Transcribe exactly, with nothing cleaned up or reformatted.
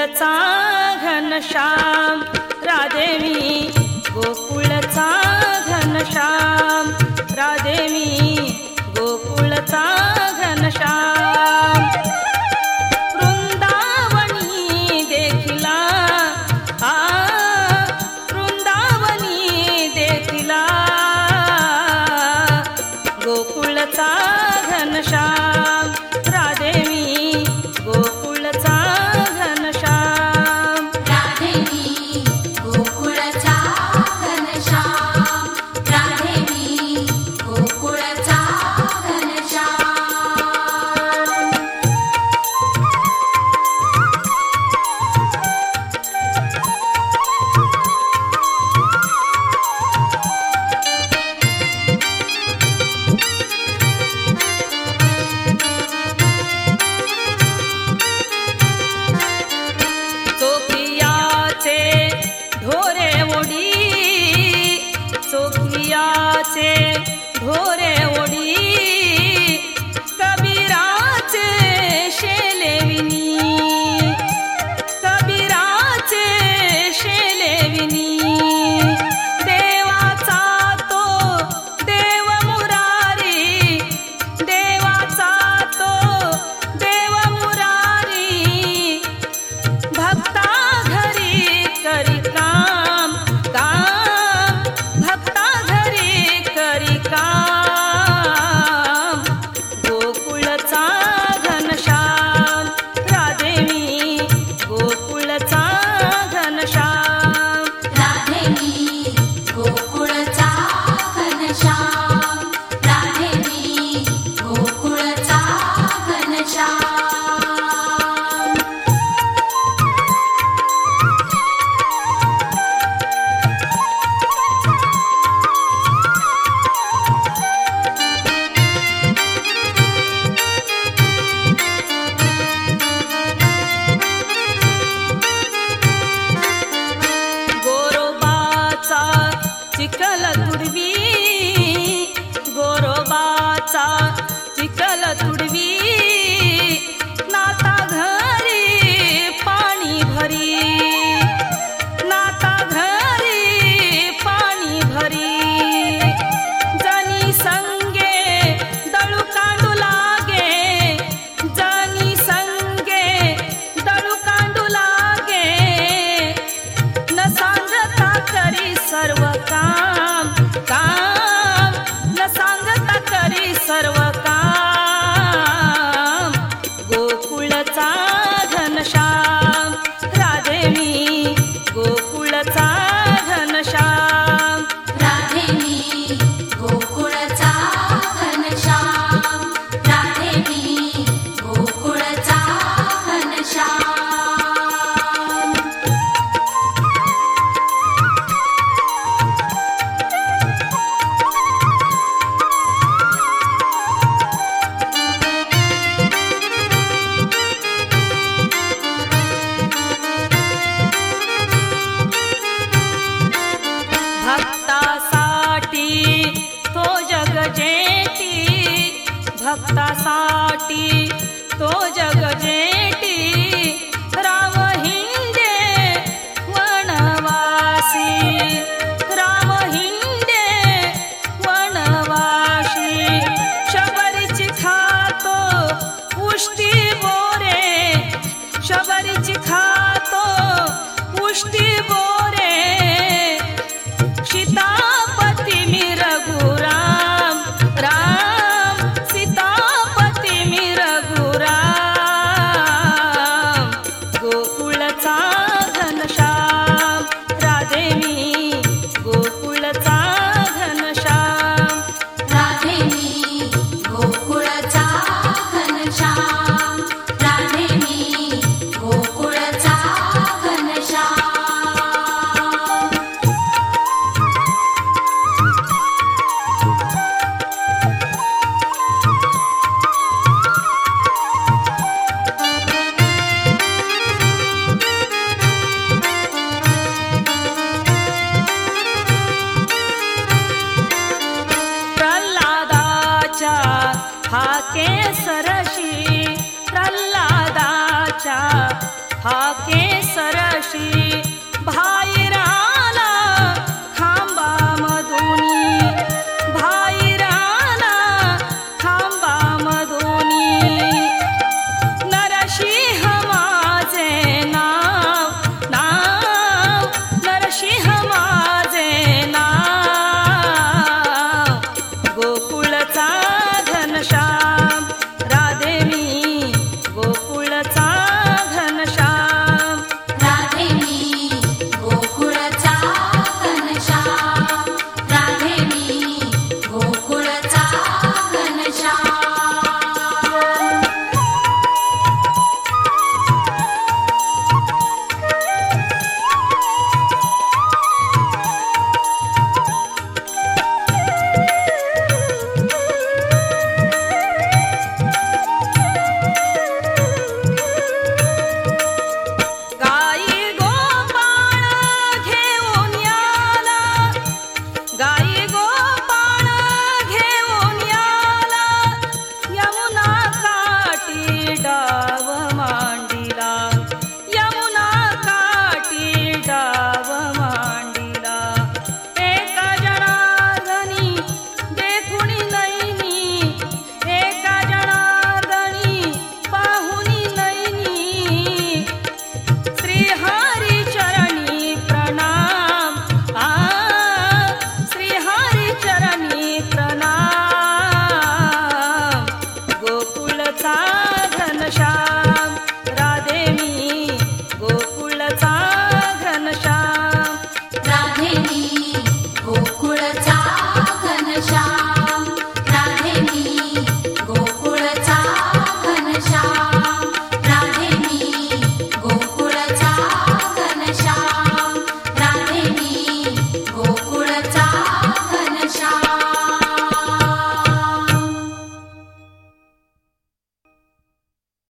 गोकुळचा घनश्याम राधे मी गोकुळचा घनश्याम राधे मी गोकुळचा घनश्याम वृंदावनी देखिला आ वृंदावनी देखिला गोकुळचा घनश्याम राधे मी गोकुळचा घनश्याम राधे मी गोकुळचा घनश्याम राधे मी गोकुळचा घनश्याम चोखियाचे ढोरे ओढी कबीराचे शेलेविनी कबीराचे शेलेविनी देवाचा तो देव मुरारी देवाचा तो देव मुरारी भक्ता घरी करी काम काम भक्ता घरी करी काम गोकुळचा घनश्याम राधे मी गोकुळचा घनश्याम राधे मी गोकुळचा घनश्याम राधे मी गोकुळचा घनश्याम चिखल तुडवी गोरोबाचा चिखल तुडवी नाता घरी पाणी भरी नाता घरी पाणी भरी जनी संगे दळू कांडू लागे जनी संगे दळू कांडू लागे न सांगता करी सर्व काम काम न सांगता करी सर्व काम गोकुळचा घनश्याम राधे मी गोकुळचा घनश्याम राधे मी गोकुळचा घनश्याम राधे मी गोकुळचा घनश्याम भक्तासाठी तो जग जेठी भक्तासाठी तो जग जेठी राम हिंडे वनवासी राम हिंडे वनवासी शबरीची खातो उष्टी बोरे शबरीची खातो उष्टी बोरे सीतापती मी रघुराम राम सीतापती मी रघुराम गोकुळचा घनश्याम राधे मी गोकुळचा घनश्याम राधे मी गोकुळचा घनश्याम राधे मी गोकुळचा घनश्याम हाके सरशी प्रल्हादाच्या हा केसरशी भाई राम